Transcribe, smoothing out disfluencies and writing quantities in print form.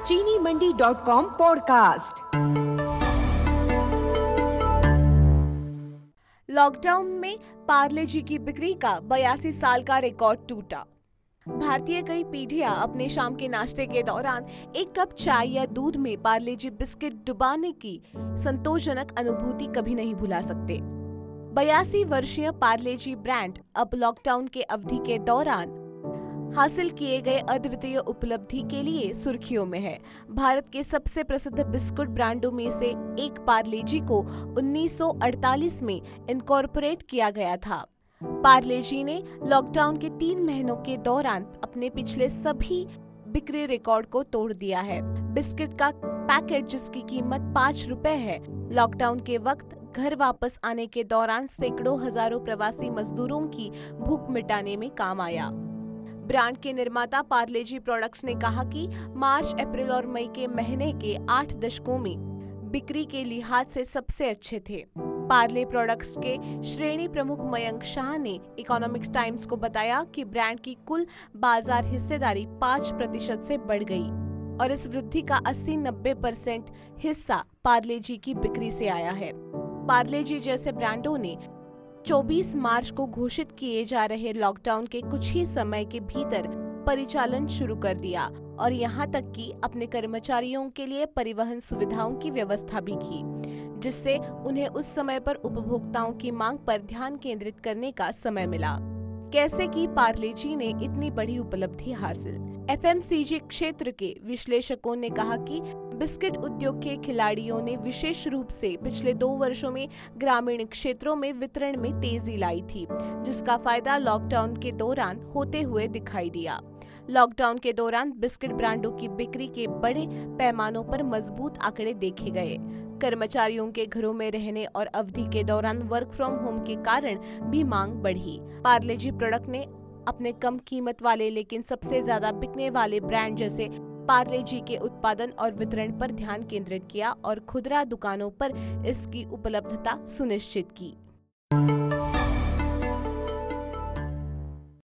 चीनी मंडी.com podcast. Lockdown में पार्ले जी की बिक्री का 82 साल का रिकॉर्ड टूटा। भारतीय कई पीढ़ियां अपने शाम के नाश्ते के दौरान एक कप चाय या दूध में पार्ले जी बिस्किट डुबाने की संतोषजनक अनुभूति कभी नहीं भुला सकते। 82 वर्षीय पार्ले जी ब्रांड अब लॉकडाउन के अवधि के दौरान हासिल किए गए अद्वितीय उपलब्धि के लिए सुर्खियों में है। भारत के सबसे प्रसिद्ध बिस्कुट ब्रांडों में से एक पार्ले जी को 1948 में इनकॉर्पोरेट किया गया था। पार्ले जी ने लॉकडाउन के 3 महीनों के दौरान अपने पिछले सभी बिक्री रिकॉर्ड को तोड़ दिया है। बिस्किट का पैकेट जिसकी कीमत 5 रुपए है, लॉकडाउन के वक्त घर वापस आने के दौरान सैकड़ों हजारों प्रवासी मजदूरों की भूख मिटाने में काम आया। ब्रांड के निर्माता पार्ले जी प्रोडक्ट्स ने कहा कि मार्च, अप्रैल और मई के महीने के 8 दशकों में बिक्री के लिहाज से सबसे अच्छे थे। पार्ले प्रोडक्ट्स के श्रेणी प्रमुख मयंक शाह ने इकोनॉमिक्स टाइम्स को बताया कि ब्रांड की कुल बाजार हिस्सेदारी 5% से बढ़ गई और इस वृद्धि का 80-90% हिस्सा पार्ले जी की बिक्री से आया है। पार्ले जी जैसे ब्रांडों ने 24 मार्च को घोषित किए जा रहे लॉकडाउन के कुछ ही समय के भीतर परिचालन शुरू कर दिया और यहां तक कि अपने कर्मचारियों के लिए परिवहन सुविधाओं की व्यवस्था भी की, जिससे उन्हें उस समय पर उपभोक्ताओं की मांग पर ध्यान केंद्रित करने का समय मिला। कैसे की पार्ले जी ने इतनी बड़ी उपलब्धि हासिल? एफएमसीजी क्षेत्र के विश्लेषकों ने कहा कि बिस्किट उद्योग के खिलाड़ियों ने विशेष रूप से पिछले 2 वर्षों में ग्रामीण क्षेत्रों में वितरण में तेजी लाई थी, जिसका फायदा लॉकडाउन के दौरान होते हुए दिखाई दिया। लॉकडाउन के दौरान बिस्किट ब्रांडों की बिक्री के बड़े पैमानों पर मजबूत आंकड़े देखे गए। कर्मचारियों के घरों में रहने और अवधि के दौरान वर्क फ्रॉम होम के कारण भी मांग बढ़ी। पार्ले जी प्रोडक्ट ने अपने कम कीमत वाले लेकिन सबसे ज्यादा बिकने वाले ब्रांड जैसे पार्ले जी के उत्पादन और वितरण पर ध्यान केंद्रित किया और खुदरा दुकानों पर इसकी उपलब्धता सुनिश्चित की।